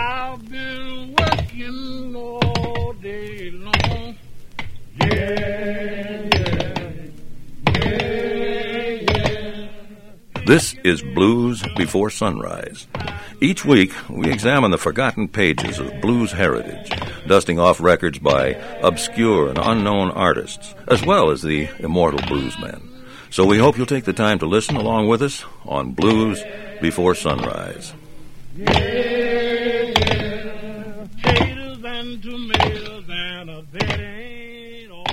I've been working all day long. Yeah, yeah, yeah. This is Blues Before Sunrise. Each week, we examine the forgotten pages of blues heritage, dusting off records by obscure and unknown artists, as well as the immortal bluesmen. So we hope you'll take the time to listen along with us on Blues Before Sunrise. Yeah, yeah. Potatoes and tomatoes and a bed ain't all.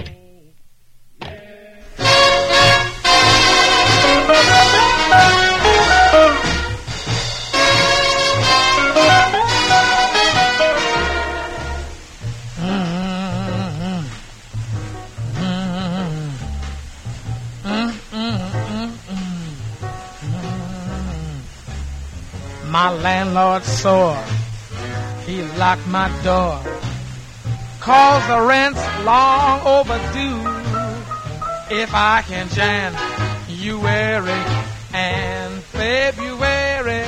My landlord sore, he locked my door, 'cause the rent's long overdue. If I can January and February,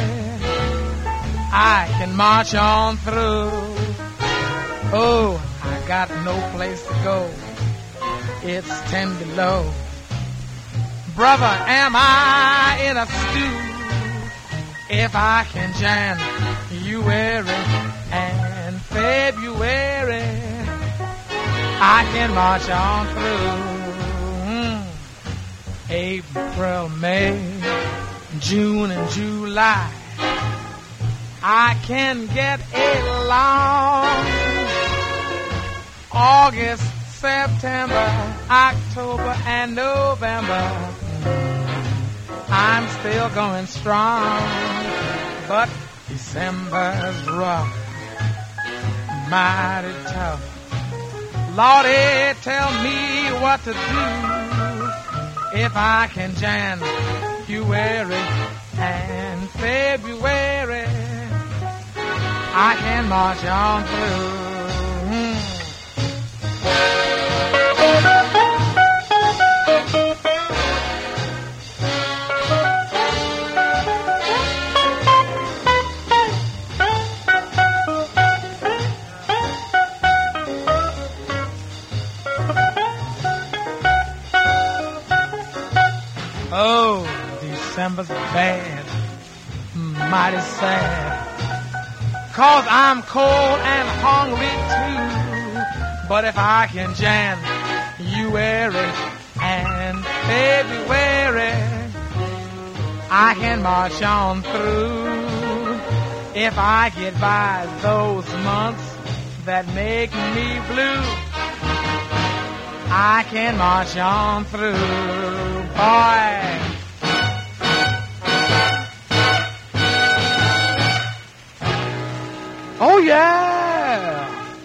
I can march on through. Oh, I got no place to go, it's 10 below. Brother, am I in a stew? If I can January and February, I can march on through. April, May, June, and July, I can get along. August, September, October, and November, I'm still going strong, but December's rough, mighty tough. Lordy, tell me what to do. If I can January and February, I can march on through. Oh, December's bad, mighty sad, 'cause I'm cold and hungry too. But if I can January and February, I can march on through. If I get by those months that make me blue, I can march on through. Boy. Oh, yeah.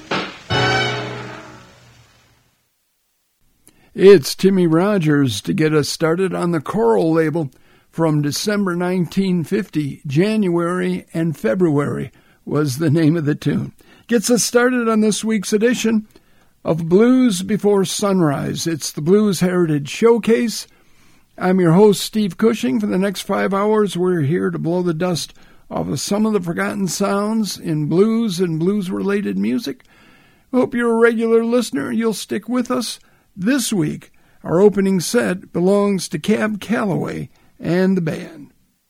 It's Timmy Rogers to get us started on the Coral label from December 1950. January and February was the name of the tune. Gets us started on this week's edition of Blues Before Sunrise. It's the Blues Heritage Showcase. I'm your host, Steve Cushing. For the next 5 hours, we're here to blow the dust off of some of the forgotten sounds in blues and blues-related music. Hope you're a regular listener. You'll stick with us. This week, our opening set belongs to Cab Calloway and the band.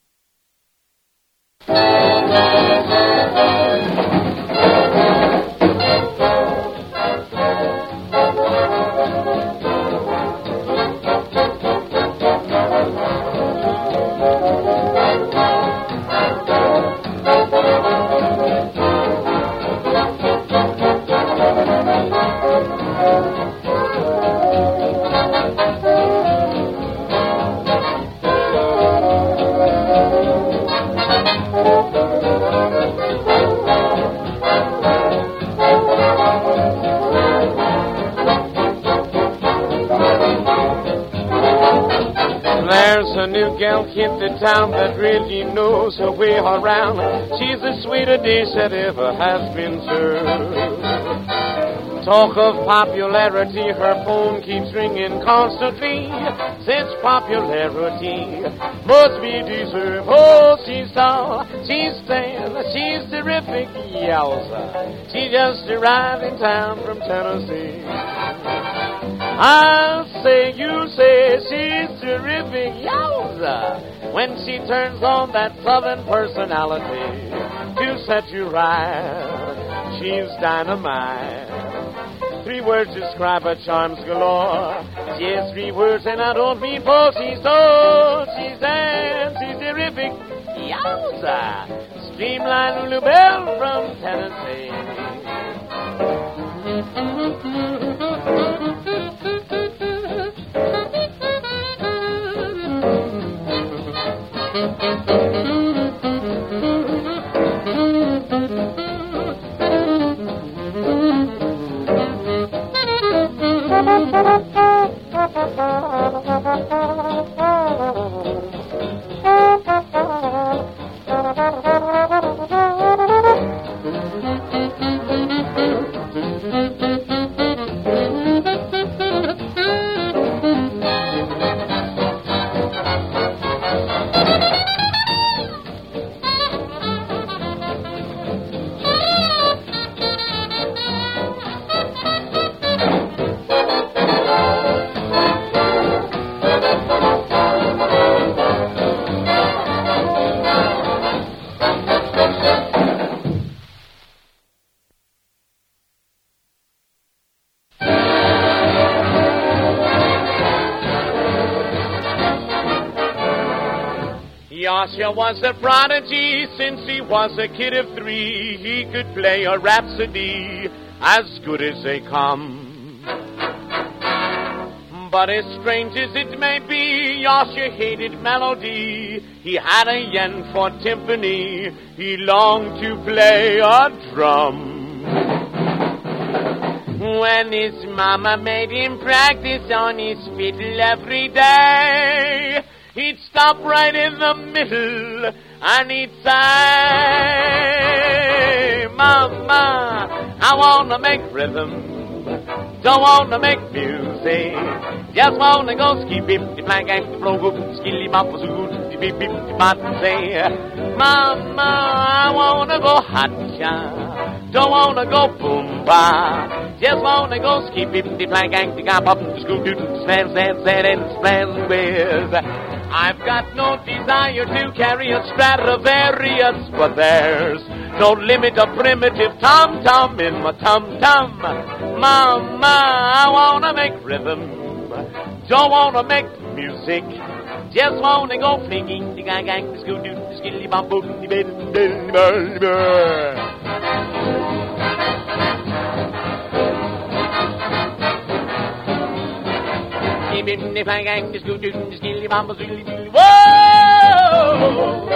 A new gal hit the town that really knows her way around. She's the sweetest dish that ever has been served. Talk of popularity, her phone keeps ringing constantly. Since popularity must be deserved. Oh, she's tall, she's thin, she's terrific, yowza. She just arrived in town from Tennessee. I say, you say, she's terrific, yowza. When she turns on that southern personality to set you right, she's dynamite. 3 words describe her charms galore. She has 3 words and I don't mean four. She's tall, she's thin, she's terrific, yowza. Streamline Lulu Bell from Tennessee. Yasha was a prodigy since he was a kid of 3. He could play a rhapsody as good as they come. But as strange as it may be, Yasha hated melody. He had a yen for timpani. He longed to play a drum. When his mama made him practice on his fiddle every day, he'd stop right in the middle and he'd say, Mama, I want to make rhythm, don't want to make music, just want to go ski-bip-de-blank-blank, flow-go, skilly-bop-a-zoo-de-bip-bip-de-bop, say, Mama, I want to go hot-cha, don't want to go boom-ba, just want to go ski-bip-de-blank-blank-de-bop-a-zoo-de-stand and stand with. I've got no desire to carry a Stradivarius, but there's no limit to primitive tom-tom in my tom-tom. Mama, I want to make rhythm, don't want to make music, just want to go flinging the gang the school do the skilly bop boop the bed. In the gang the school do the skilly bop whoa!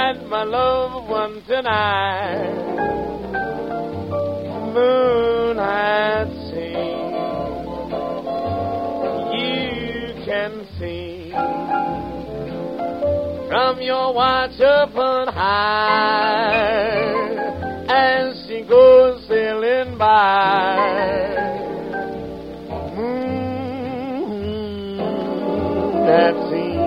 that my loved one tonight, moon I'd see, you can see from your watch upon high as she goes sailing by. That sea,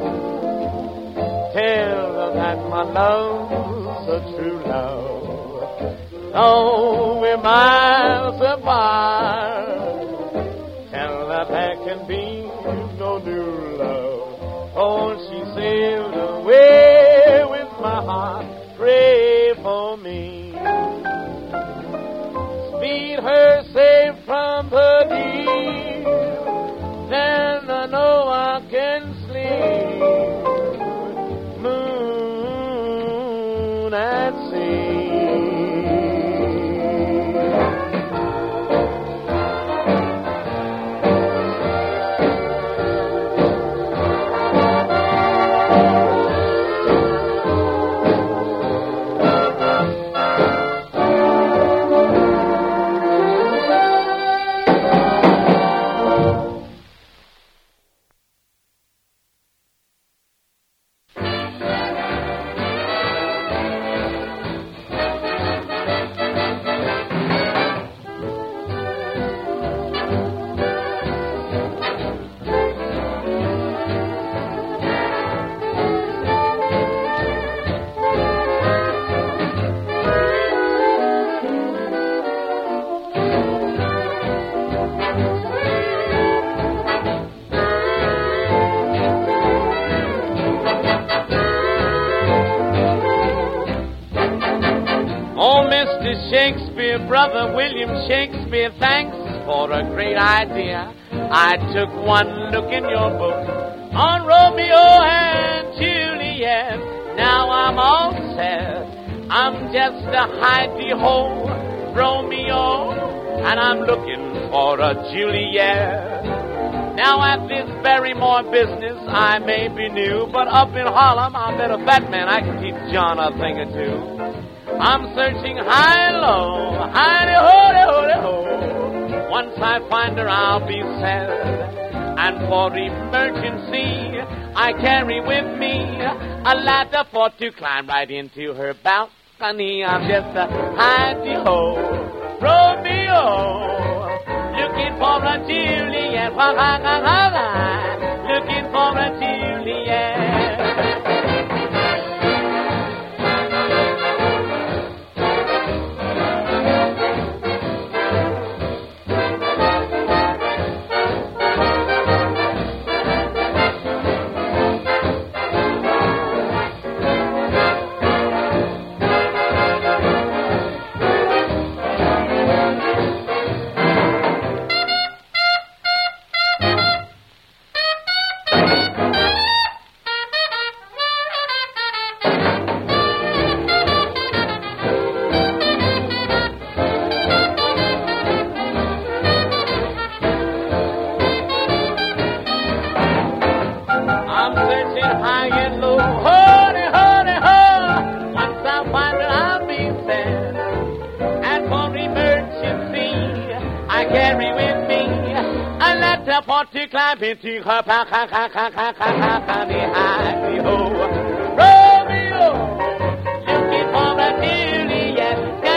tell her that my love's a true love. Oh, we're miles apart. Tell her there can be no new love. Oh, she sailed away with my heart. Pray for me. Speed her safe from the deep. Then I know I can sleep. Moon at sea. Shakespeare, brother William Shakespeare, thanks for a great idea. I took one look in your book on Romeo and Juliet. Now I'm all set. I'm just a hidey-hole Romeo, and I'm looking for a Juliet. Now at this Barrymore business, I may be new, but up in Harlem, I bet a fat man I can teach John a thing or two. I'm searching high and low, hidey-ho-de-ho-de-ho. Once I find her, I'll be sad. And for emergency, I carry with me a ladder for to climb right into her balcony. I'm just a hidey-ho Romeo, looking for a Juliet. Looking for a Juliet. To climb into her balcony, hidey-ho Romeo, looking for a Juliet.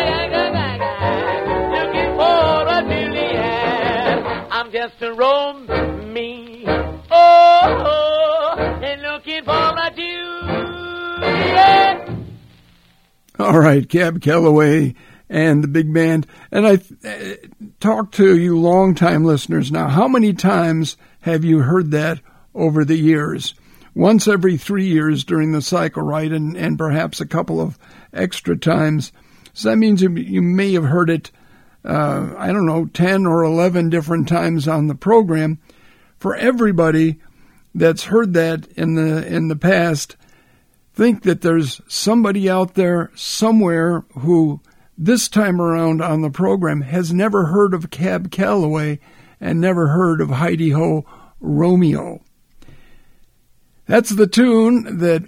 Looking for a Juliet. I'm just a Romeo, and looking for a Juliet. All right, Cab Calloway and the big band. And I talk to you long-time listeners now. How many times have you heard that over the years? Once every 3 years during the cycle, right? And perhaps a couple of extra times. So that means you may have heard it, 10 or 11 different times on the program. For everybody that's heard that in the past, think that there's somebody out there somewhere who this time around on the program has never heard of Cab Calloway and never heard of Hidey-Ho Romeo. That's the tune that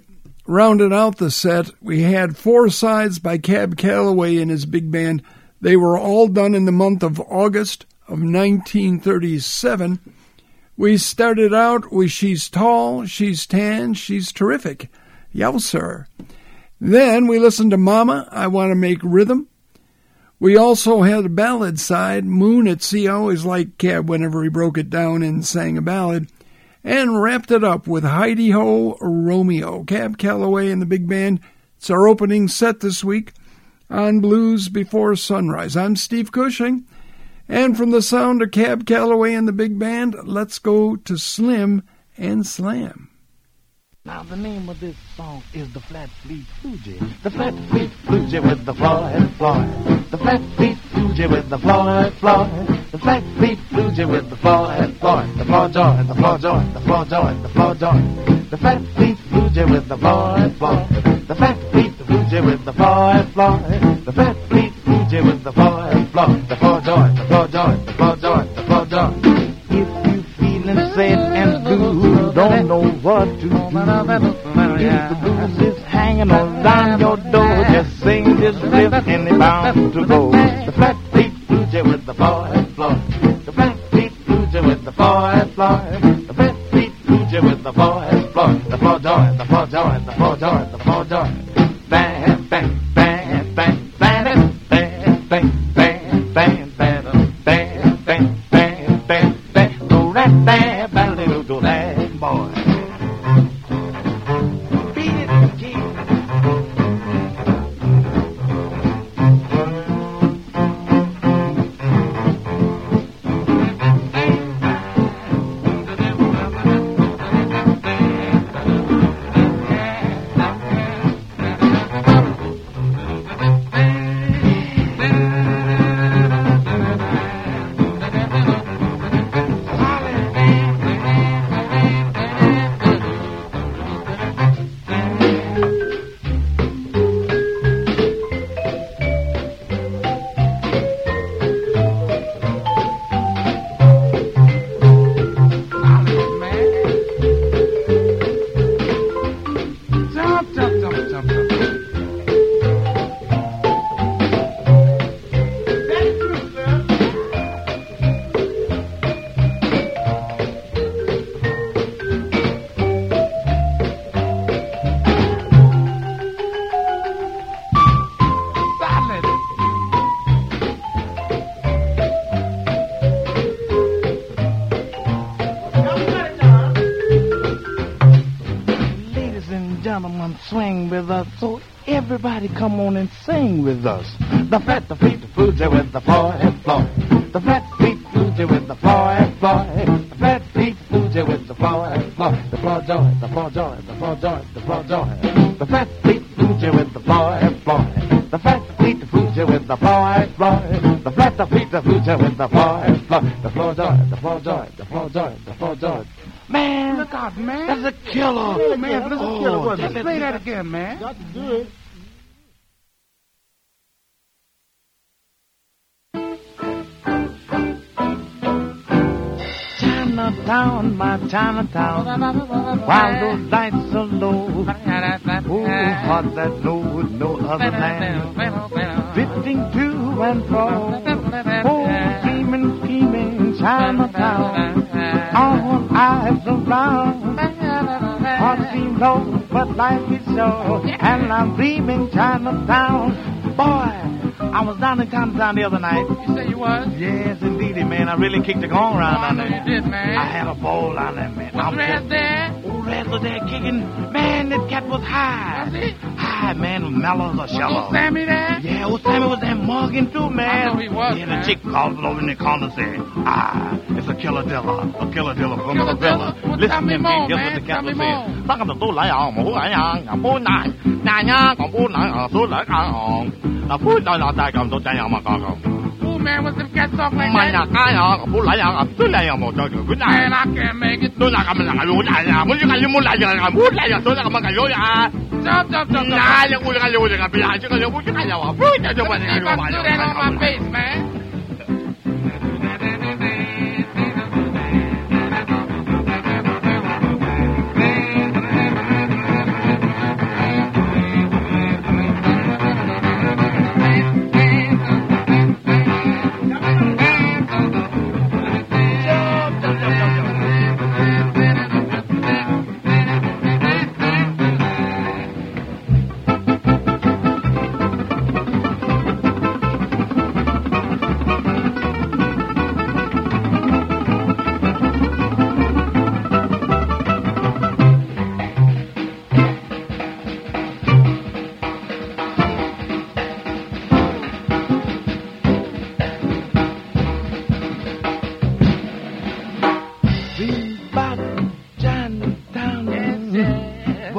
rounded out the set. We had 4 sides by Cab Calloway and his big band. They were all done in the month of August of 1937. We started out with She's Tall, She's Tan, She's Terrific. Yow, sir. Then we listened to Mama, I Want to Make Rhythm. We also had a ballad side, Moon at Sea. I always liked Cab whenever he broke it down and sang a ballad. And wrapped it up with Heidi Ho, Romeo. Cab Calloway and the big band. It's our opening set this week on Blues Before Sunrise. I'm Steve Cushing. And from the sound of Cab Calloway and the big band, let's go to Slim and Slam. Now the name of this song is the Flat Fleet Fuji. The Flat Fleet Fuji with the Floyd Floyd. The Flat Fleet Fuji with the Floyd Floyd. The Flat Fleet Fuji with the Floyd Floyd. The Floyd Joy, the Floyd Joy, the Floyd Joy, the Floyd Joy. The Flat Fleet Fuji with the Floyd Floyd. The Flat Fleet Fuji with the Floyd Floyd. The Flat Fleet Fuji with the Floyd Floyd. The Floyd Joy, the Floyd Joy, the Floyd Joy, the Floyd Joy. If you feeling sad and blue, don't know what to do. If the blues is hanging around your door, just sing this riff and it's bound to go. The Flat Fleet Fuji with the Floyd Floyd. The Flat Fleet Fuji with the Floyd Floyd. The Flat Fleet Fuji with the Floyd Floyd. The Floyd Joy, the Floyd Joy, the Floyd Joy, the Floyd Joy. Bang, bang, bang, bang, bang, bang, bang, bang, bang, bang, bang, bang, bang, bang, bang. Do that, bang, bang, do that, boy. Swing with us, so everybody come on and sing with us. The Flat Fleet Fuji with the Floyd Floyd. The Flat Fleet Fuji with the Floyd Floyd. The Flat Fleet Fuji with the Floyd Floyd. The Floyd Joy, the Floyd Joy, the Floyd Joy, the Floyd Joy. The Flat Fleet Fuji with the Floyd Floyd. The Flat Fleet Fuji with the Floyd Floyd. The Flat Fleet Fuji with the Floyd Floyd. The Floyd Joy, the Floyd Joy, the Floyd Joy, the Floyd Joy. Man, look out, man. That's a killer. Oh, man, that's a killer. Let's play that again, man. Got to do it. Chinatown, my Chinatown, while those lights are low, oh, heart that knows no other land, drifting to and fro, oh, dreaming, scheming Chinatown, all eyes around, heart seems low, but life is so, and I'm dreaming Chinatown. Boy, I was down in Chinatown the other night. You say you was? Yes, indeedy, man. I really kicked the gong around down there. You did, man. I had a ball down there, man. Was Raz there? Oh, Raz was there kicking. Man, that cat was high. Was he? High, man, with mellows or shallow. Was Sammy there? Yeah, old Sammy was there mugging too, man. I know he was, yeah, man. the chick called over in the corner said, it's a killer dealer from Killer the dealer? villa. Well, Listen tell me to me, more, here's man. what the cat Tell me was more. saying. Welcome to Do Lai Ong, Mu Lai Yang, Yang Bu Nai, Nai Yang, Gong Bu Nai, Du Lai Ong. Now, Bu Nai, Nai, Gong, Du Lai Yang, Ma Gong Gong. Ooh, man, was them cats talk like Man, that? Man, I can't make it. Jump, jump, jump, jump. Keep on do that on my face, man.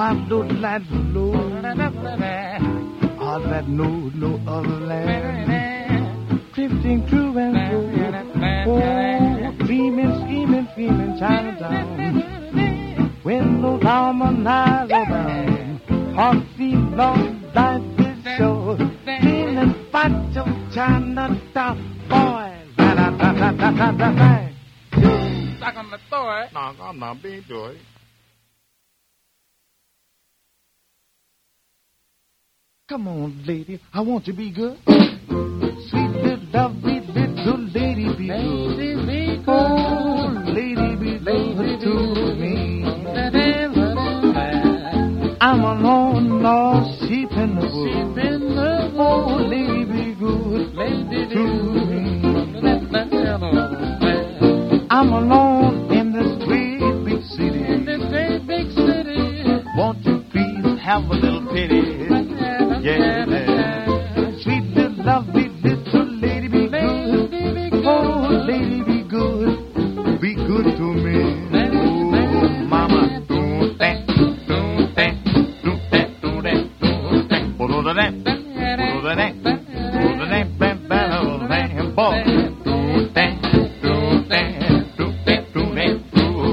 I do that low, all that no other land, drifting through and through, oh, dreaming, scheming, feeling Chinatown. When those almond eyes are down, heart feels long, life is short, feeling fat of Chinatown, boy, da-da-da-da-da-da-da. Stuck on the door. No, I'm not being doing. Come on, lady, I want to be good. Sweet little lovely little lady, be good. Oh, lady, be good to me. I'm a lone lost sheep in the wood. Oh, lady, be good to me. I'm alone in this great big city. Won't you please have a little pity? Yeah, sweet little lovely little lady, be good. Oh, lady, be good to me. Oh, mama, do that, do that, do that, do that, do that, do that, do that, do that, boy, do that, do that, do that, do that, do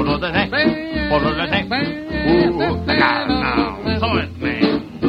that. Ooh, look out now, so it, man.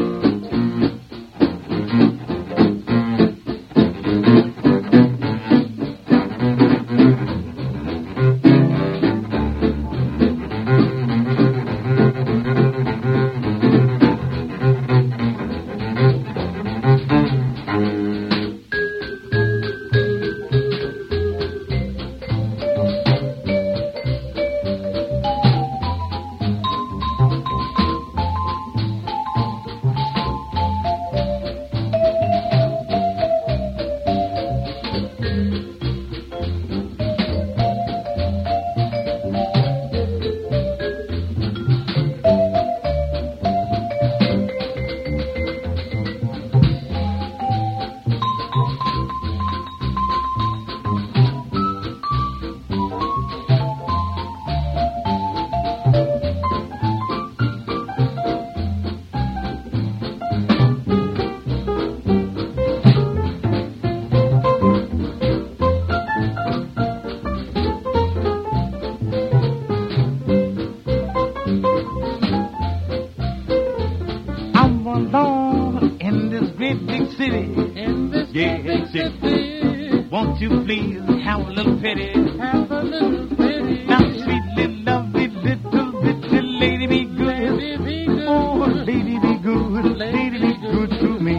Won't you please have a little pity? Have a little pity. Now, sweet little lovely little lady, be good. Oh, lady, be good. Lady, be good to me.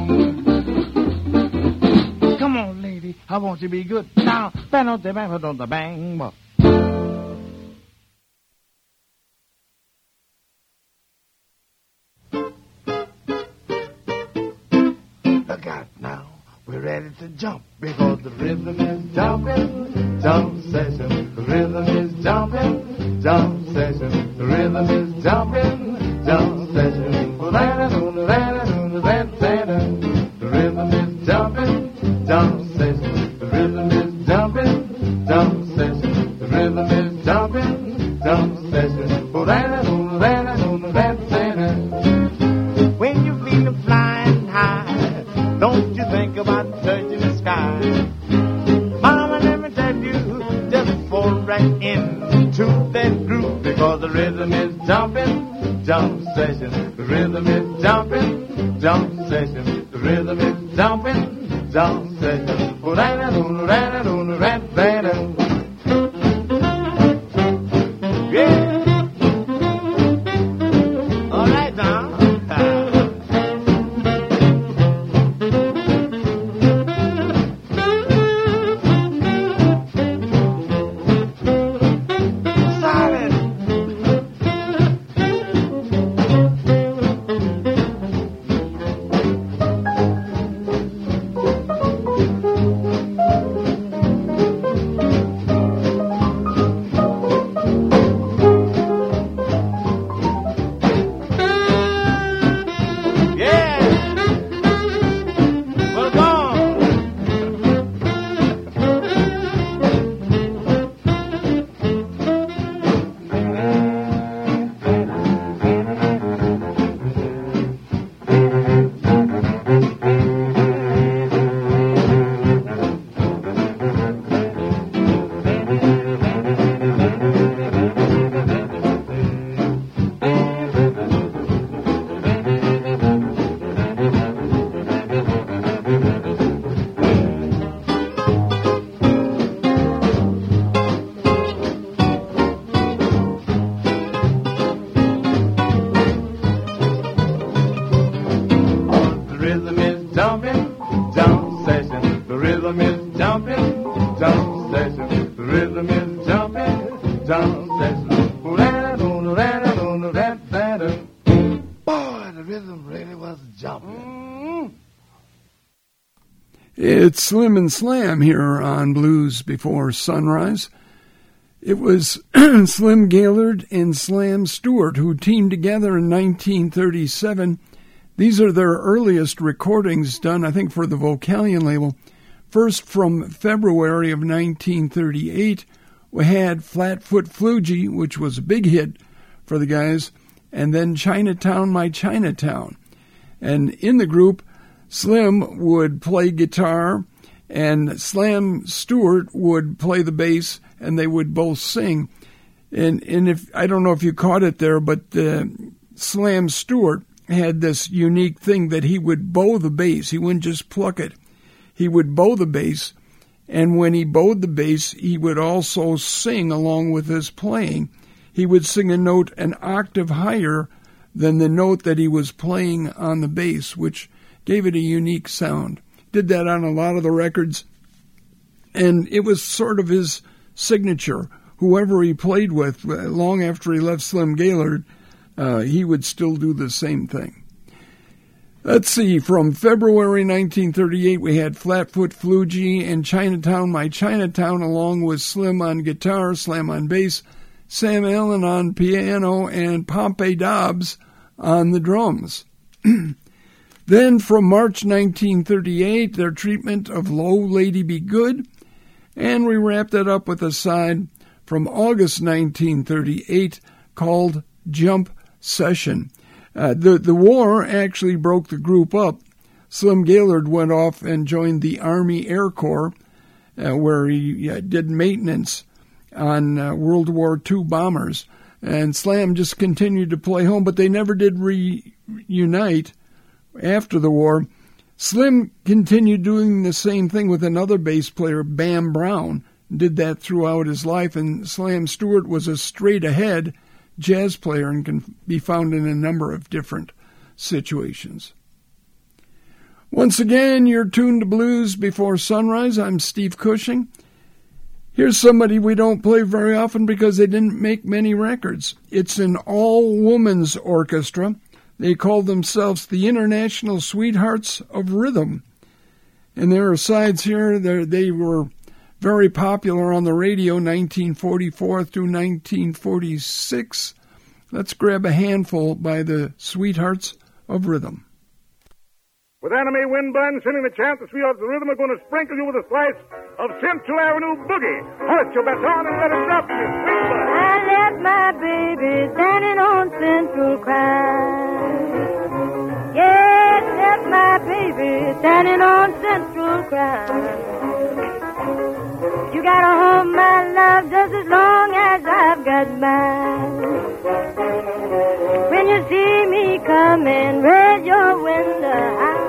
Come on, lady, I want you to be good. Now, bang on the bang. Look out now. We're ready to jump because the rhythm is jumping, jump session. The rhythm is jumping, jump session. The rhythm is jumping, jump session. The rhythm is jumping, jump session. The rhythm is jumping, jump session. The rhythm is jumping, jump session. When you feel it flying high, don't you think about touching the sky. Mama, let me tell you, just fall right into that groove because the rhythm is jumping, jump session. The rhythm is jumping, jump session. The rhythm is jumping, jump session. Yeah. All right now. jumping, jump session. The rhythm is jumping, jump session. The rhythm is jumping, jump session. Boy, the rhythm really was jumping. It's Slim and Slam here on Blues Before Sunrise. It was Slim Gaillard and Slam Stewart who teamed together in 1937. These are their earliest recordings done, I think, for the Vocalion label. First, from February of 1938, we had Flatfoot Flugie, which was a big hit for the guys, and then Chinatown, My Chinatown. And in the group, Slim would play guitar, and Slam Stewart would play the bass, and they would both sing. And if I don't know if you caught it there, but Slam Stewart had this unique thing that he would bow the bass. He wouldn't just pluck it. He would bow the bass, and when he bowed the bass, he would also sing along with his playing. He would sing a note an octave higher than the note that he was playing on the bass, which gave it a unique sound. Did that on a lot of the records, and it was sort of his signature. Whoever he played with, long after he left Slim Gaillard, he would still do the same thing. Let's see, from February 1938, we had Flatfoot Flugie and Chinatown, My Chinatown, along with Slim on guitar, Slam on bass, Sam Allen on piano, and Pompey Dobbs on the drums. Then, from March 1938, their treatment of Low Lady Be Good, and we wrapped it up with a side from August 1938 called Jump Session. The war actually broke the group up. Slim Gaillard went off and joined the Army Air Corps, where he did maintenance on World War II bombers. And Slam just continued to play home, but they never did reunite after the war. Slim continued doing the same thing with another bass player, Bam Brown, did that throughout his life, and Slam Stewart was a straight-ahead jazz player and can be found in a number of different situations. Once again, you're tuned to Blues Before Sunrise. I'm Steve Cushing. Here's somebody we don't play very often because they didn't make many records. It's an all-women's orchestra. They call themselves the International Sweethearts of Rhythm. And there are sides here. They were very popular on the radio, 1944 through 1946. Let's grab a handful by the Sweethearts of Rhythm. With enemy wind blowing, sending the chance, the Sweethearts of Rhythm are going to sprinkle you with a slice of Central Avenue boogie. Put your baton and let it drop you. I left my baby standing on Central Crime. Yes, left my baby standing on Central Crime. You gotta hold my love just as long as I've got mine. When you see me coming, raise your window high.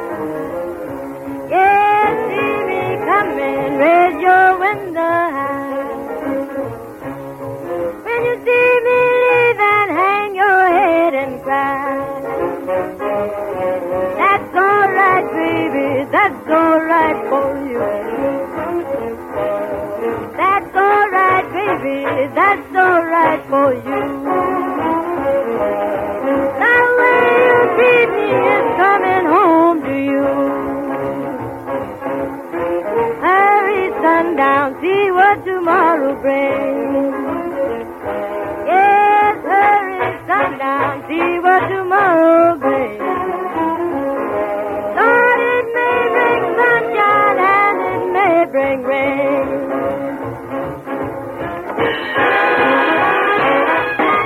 Yes, see me coming, raise your window high. When you see me leave and hang your head and cry. That's all right, baby, that's all right for you. That's all right, baby, that's all right for you. The way you treat me is coming home to you. Hurry, sundown, see what tomorrow brings. Yes, hurry, sundown, see what tomorrow brings. Lord, it may bring sunshine and it may bring rain.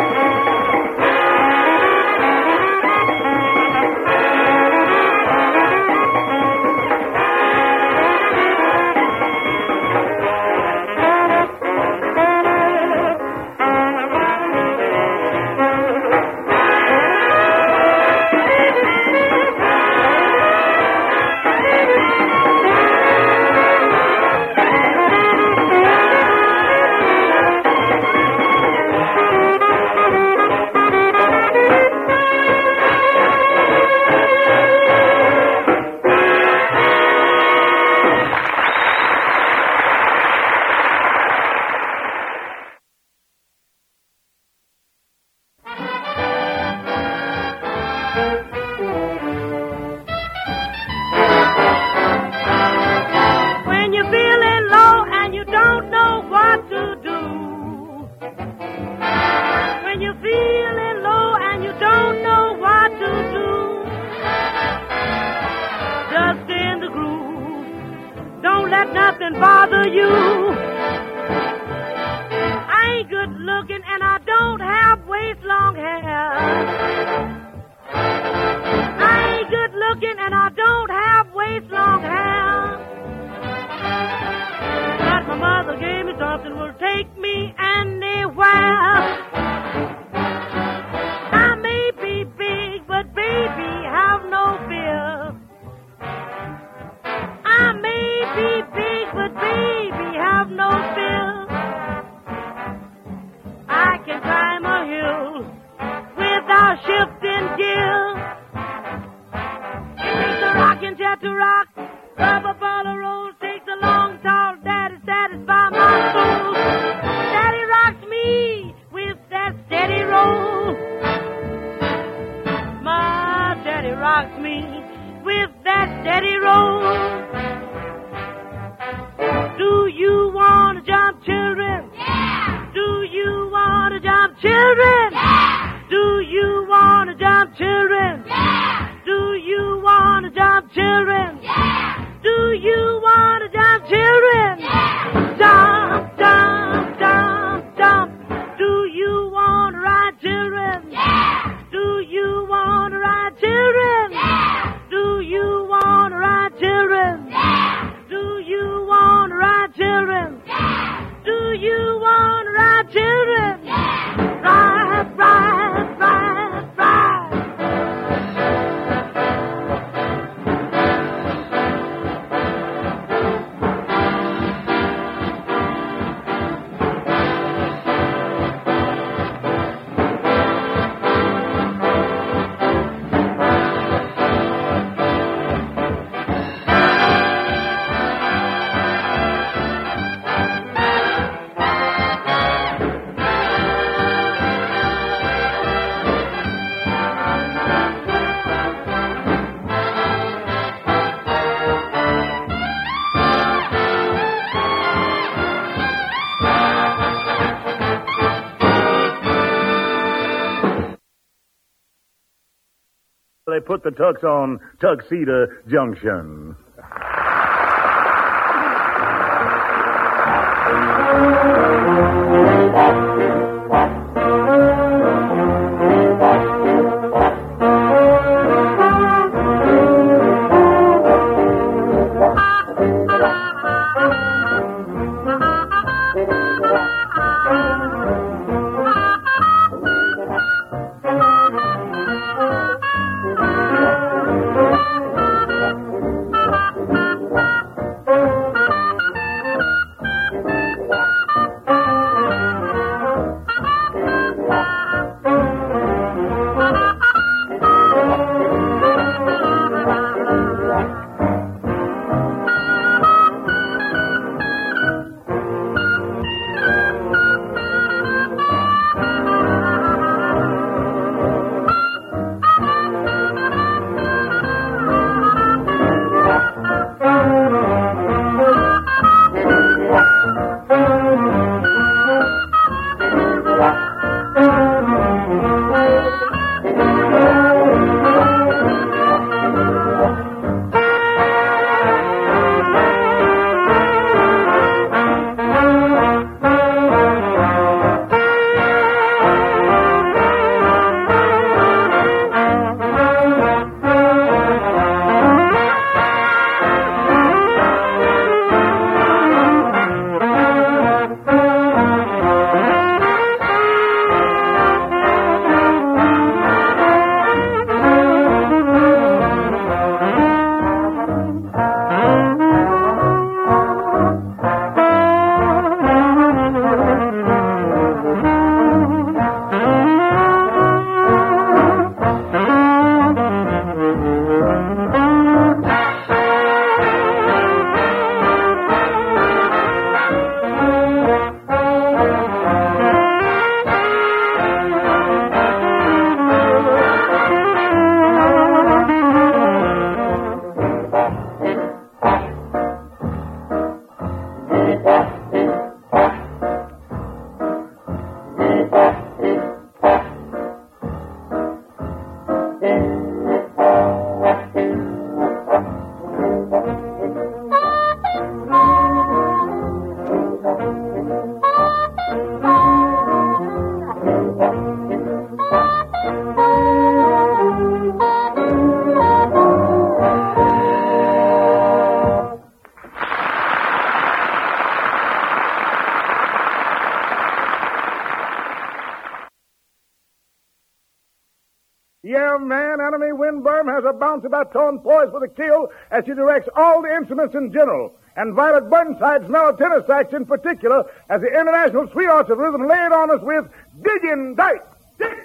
nothing bother you. I ain't good looking and I don't have waist-long hair. I ain't good looking and I don't have waist-long hair. But my mother gave me something will take me anywhere. I may be big, but baby, have no fear. I may be big, but baby, have no fear. I can climb a hill without shifting gear. It takes a rocking jet to rock. Rubber ball of rolls takes a long, tall daddy satisfy my soul. Daddy rocks me with that steady roll. My daddy rocks me with that steady roll. Do you want to jump, children? Yeah! Do you want to jump, children? Yeah! Do you want to jump, children? Yeah! Do you want to jump, children? Yeah! Do you want to jump, children? Yeah! Jump, jump, jump, jump. Do you want to ride, children? Yeah! Do you want to ride, children? Yeah! Do you want to ride, children? Yeah! Do you want to ride, children? Yeah! Do you want to ride, children? Yeah! Ride, ride, ride, ride. They put the tux on Tuxedo Junction. has a bouncy baton poised for the kill as she directs all the instruments in general, and Violet Burnside's mellow tenor sax in particular, as the International Sweethearts of Rhythm laid on us with Diggin' Dykes. Dig!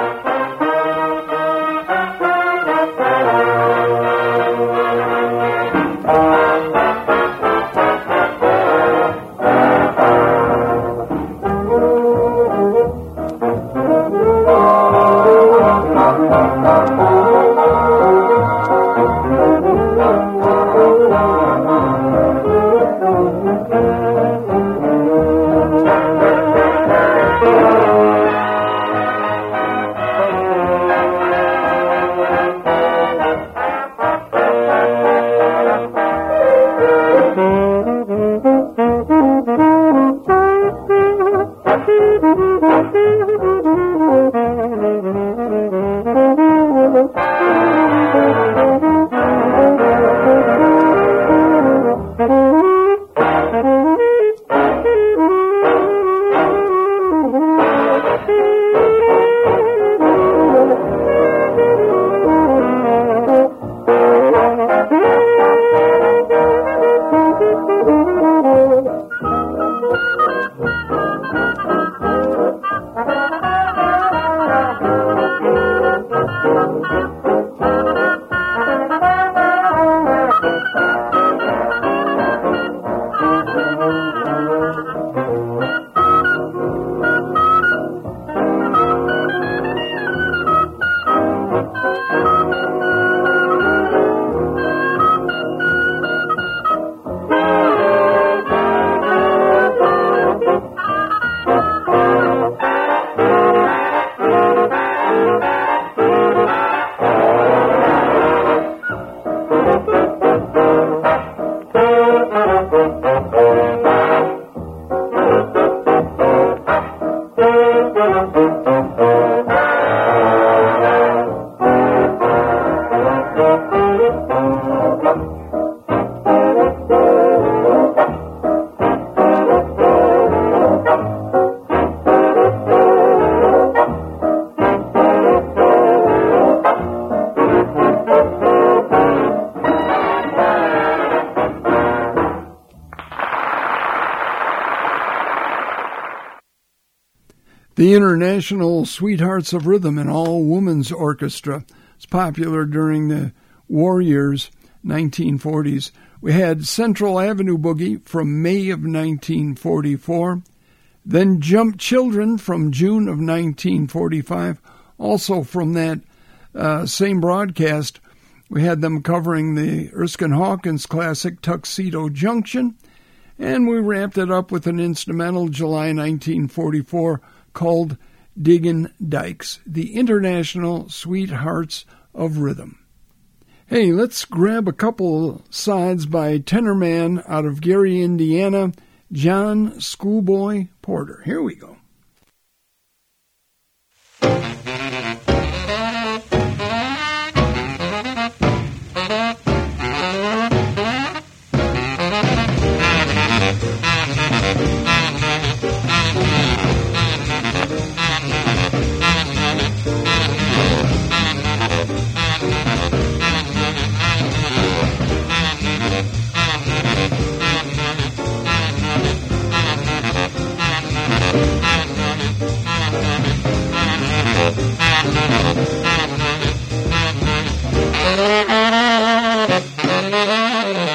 The International Sweethearts of Rhythm, an all-women's orchestra. It's popular during the war years, 1940s. We had Central Avenue Boogie from May of 1944. Then Jump Children from June of 1945. Also from that same broadcast, we had them covering the Erskine Hawkins classic Tuxedo Junction. And we wrapped it up with an instrumental, July 1944, called Diggin' Dykes, the International Sweethearts of Rhythm. Hey, let's grab a couple sides by tenor man out of Gary, Indiana, John Schoolboy Porter. Here we go. Thank you.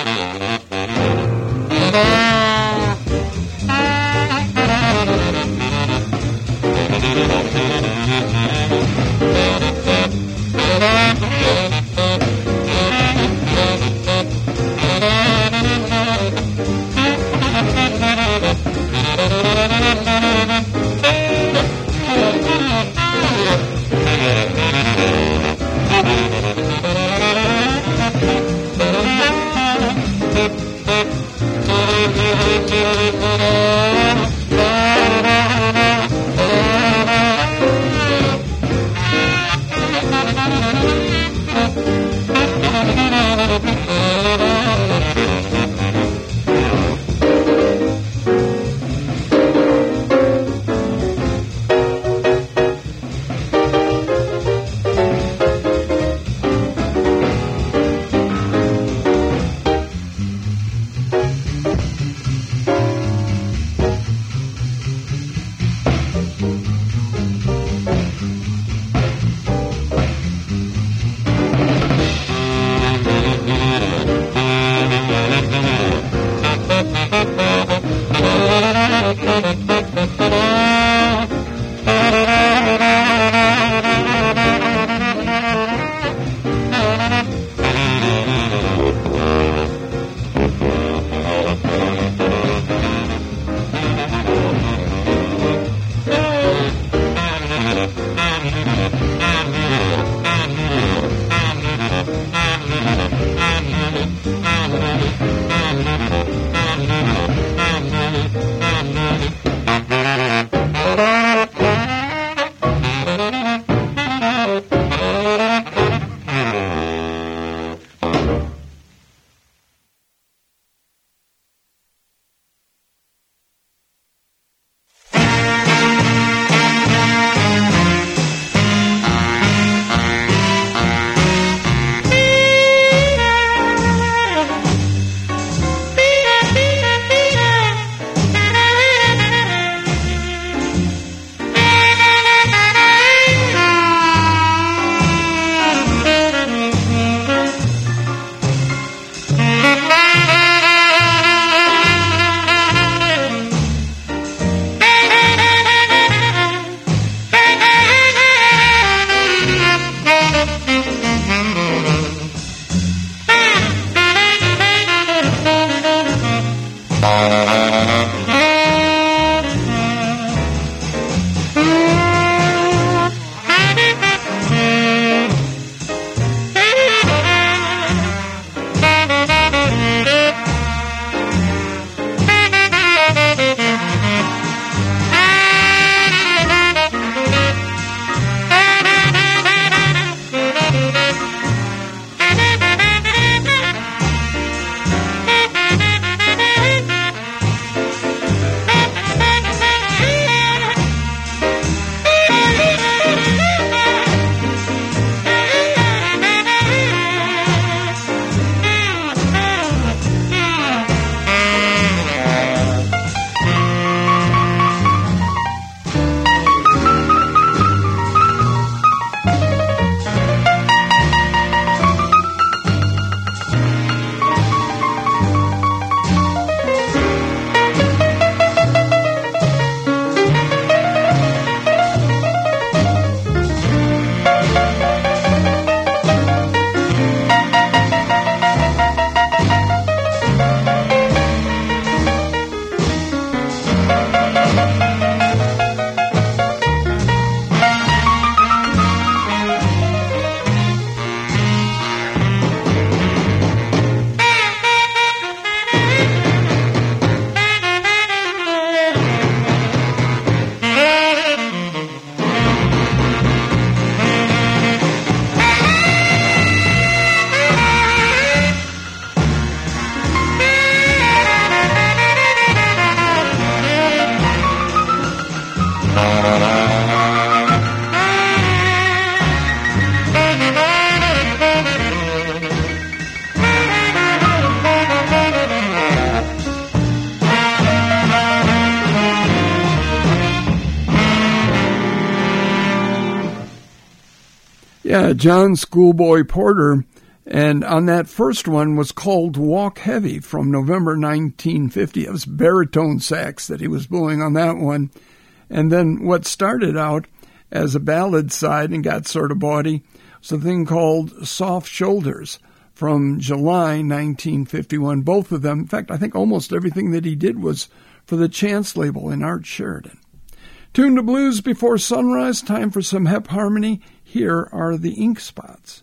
Yeah, John Schoolboy Porter. And on that first one was called Walk Heavy from November 1950. It was baritone sax that he was blowing on that one. And then what started out as a ballad side and got sort of bawdy was a thing called Soft Shoulders from July 1951. Both of them, in fact, I think almost everything that he did was for the Chance label in Art Sheridan. Tune to Blues Before Sunrise, time for some Hep Harmony. Here are the Ink Spots.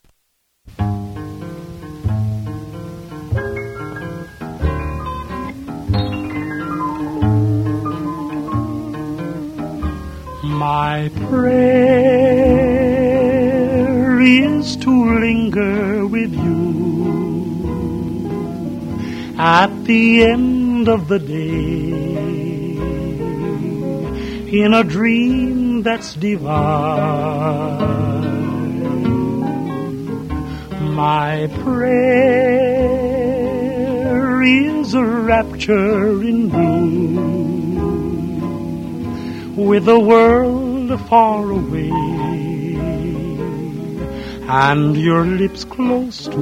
My prayer is to linger with you at the end of the day in a dream that's divine. My prayer is a rapture in blue with the world far away and your lips close to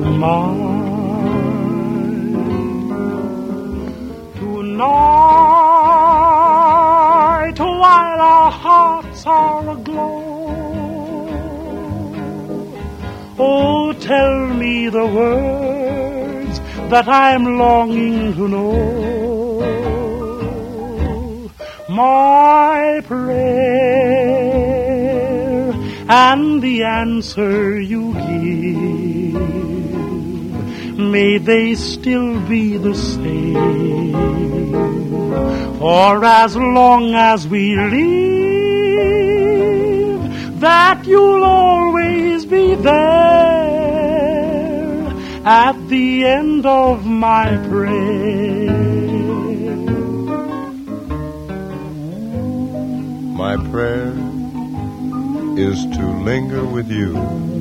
mine. Tonight, while our hearts are aglow, oh, tell me the words that I'm longing to know. My prayer and the answer you give may they still be the same. For as long as we live, that you'll always be there at the end of my prayer. My prayer is to linger with you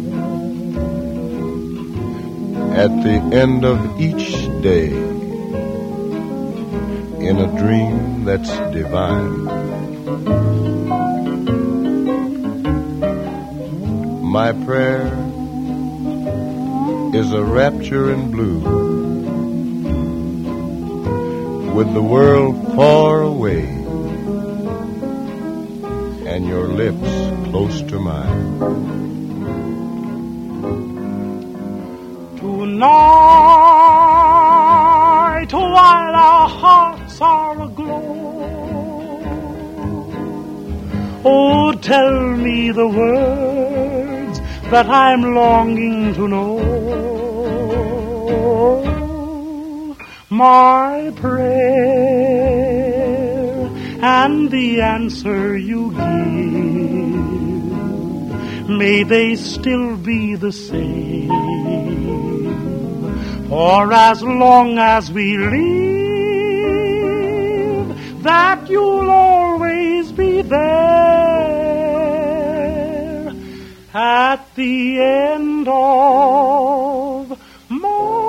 at the end of each day in a dream that's divine. My prayer is a rapture in blue with the world far away and your lips close to mine. Tonight, while our hearts are aglow, oh, tell me the words that I'm longing to know. My prayer and the answer you give, may they still be the same. For as long as we live, that you'll always be there at the end of my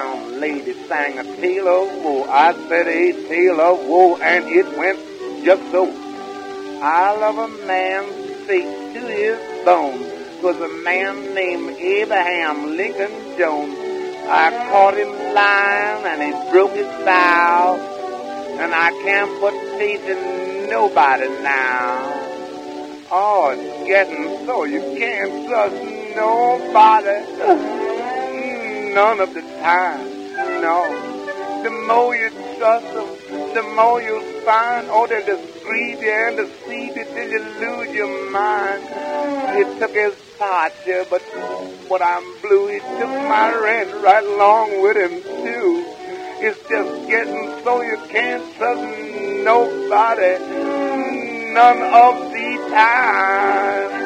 brown lady sang a tale of woe. I said a tale of woe, and it went just so. I love a man's faith to his bones. 'Twas a man named Abraham Lincoln Jones. I caught him lying, and he broke his vow, and I can't put faith in nobody now. Oh, it's getting so you can't trust nobody. None of the time, no. The more you trust them, the more you'll find, oh, they'll deceive you and deceive you till you lose your mind. He took his partner, but when I'm blue, he took my rent right along with him, too. It's just getting so you can't trust nobody, none of the time.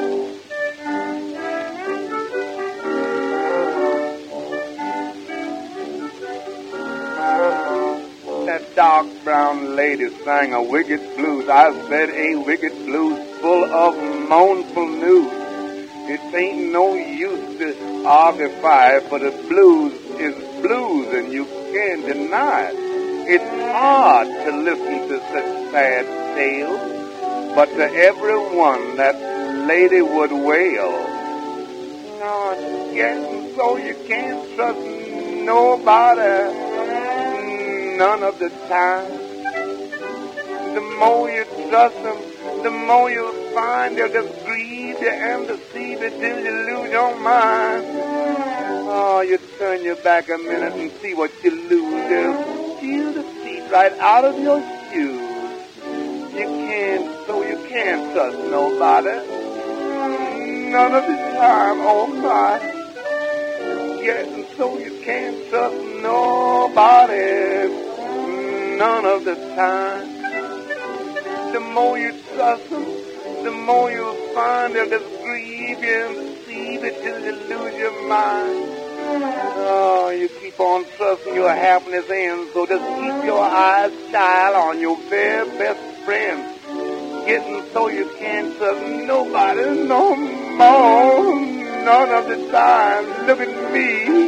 That dark brown lady sang a wicked blues. I said a wicked blues full of mournful news. It ain't no use to argue, for the blues is blues and you can't deny it. It's hard to listen to such sad tales, but to everyone that lady would wail. No, it's getting so you can't trust nobody, none of the time. The more you trust them, the more you'll find they'll just grieve you and deceive you till you lose your mind. Oh, you turn your back a minute and see what you lose. They'll steal the feet right out of your shoes. You can't trust nobody, none of the time. Oh my, getting so you can't trust nobody, none of the time. The more you trust them, the more you'll find they'll just grieve you and deceive you till you lose your mind. Oh, you keep on trusting your happiness ends, so just keep your eyes, child, on your very best friend. Getting so you can't trust nobody no more, none of the time. Look at me.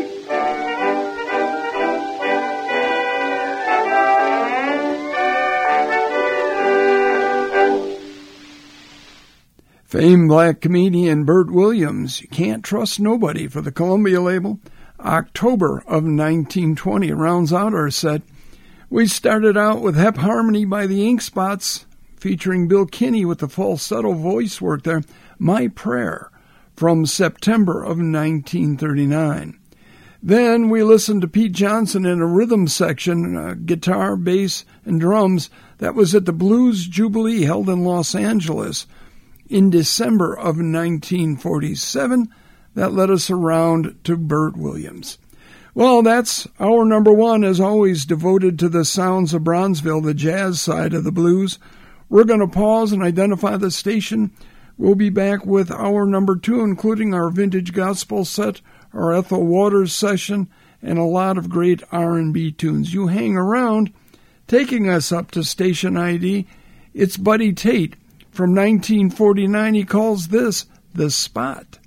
Famed black comedian Bert Williams, You Can't Trust Nobody, for the Columbia label. October of 1920 rounds out our set. We started out with Hep Harmony by the Ink Spots, featuring Bill Kinney with the falsetto voice work there. My Prayer, from September of 1939. Then we listened to Pete Johnson in a rhythm section, guitar, bass, and drums. That was at the Blues Jubilee held in Los Angeles in December of 1947. That led us around to Bert Williams. Well, that's our number one, as always, devoted to the sounds of Bronzeville, the jazz side of the blues. We're going to pause and identify the station. We'll be back with our number two, including our vintage gospel set, our Ethel Waters session, and a lot of great R&B tunes. You hang around. Taking us up to station ID, it's Buddy Tate. From 1949, he calls this The Spot.